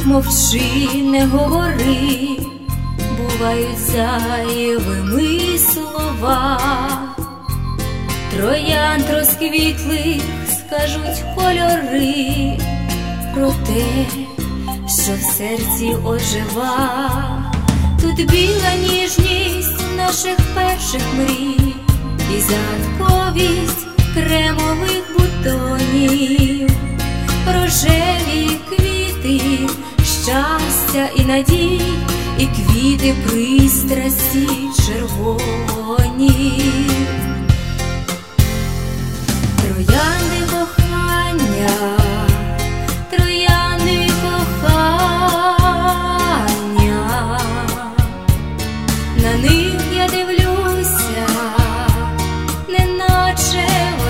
мовчи, не говори, бувають зайвими слова. Троянд розквітлих скажуть кольори про те, що в серці ожива. Тут біла ніжність наших перших мрій і загадковість кремових бутонів, рожеві квіти щастя і надій, і квіти пристрасті червоні. Троянди кохання, троянди кохання, на них я дивлюся, неначе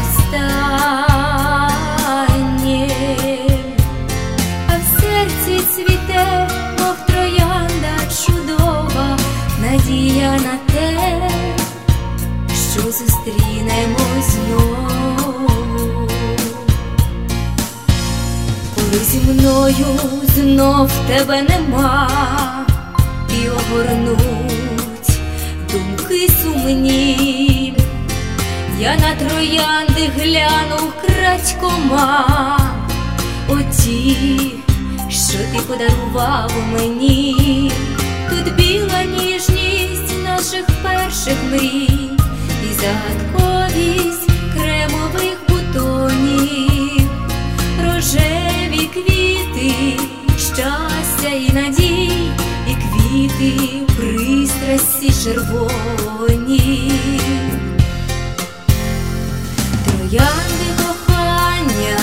останнє, а в серці цвіте, мов троянда чудова, надія на те, що зустрінемось знову. Коли зі мною знов тебе нема і огорнуть думки сумні, я на троянди гляну крадькома, оті, що ти подарував мені. Тут біла ніжність наших перших мрій і загадковість кремових бутонів, рожеві квіти щастя і надій, і квіти пристрасті червоні. Троянди кохання,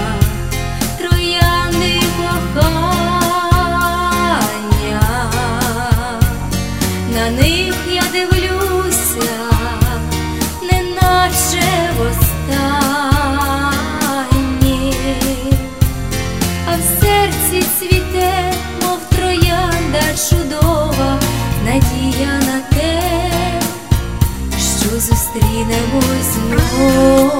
троянди кохання, на них я дивлюся, неначе востаннє, а в серці цвіте, мов троянда чудова, надія на те, що зустрінемось знову.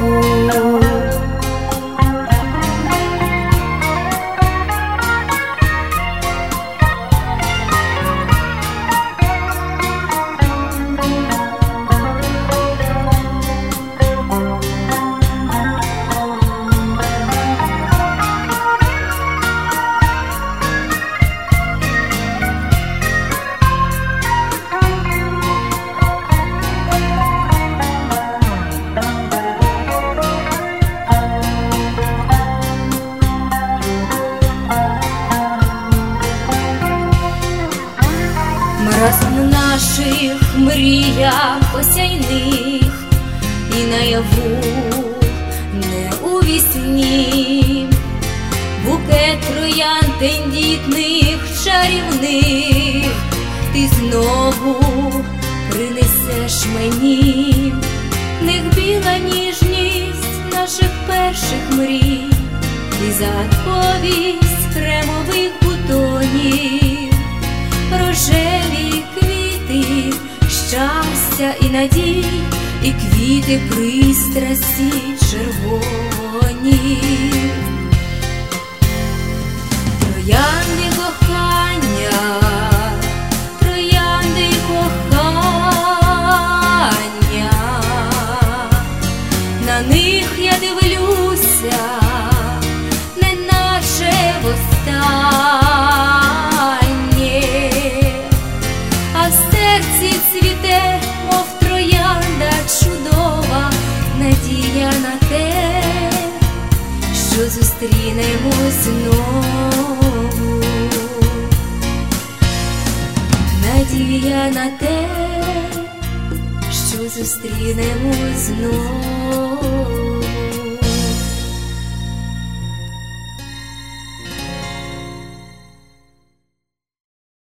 Разом в наших мріях осяйних і наяву, не у вісні, букет троянд тендітних, чарівних ти знову принесеш мені. В них біла ніжність наших перших мрій і загадковість кремових бутонів, рожеві квіти щастя і надій, і квіти пристрасті червоні. Троянди кохання, троянди кохання, на них я дивлюся, неначе востаннє, а в серці цвіте, мов троянда чудова, надія на те, що зустрінемось знову. Надія на те, що зустрінемось знову.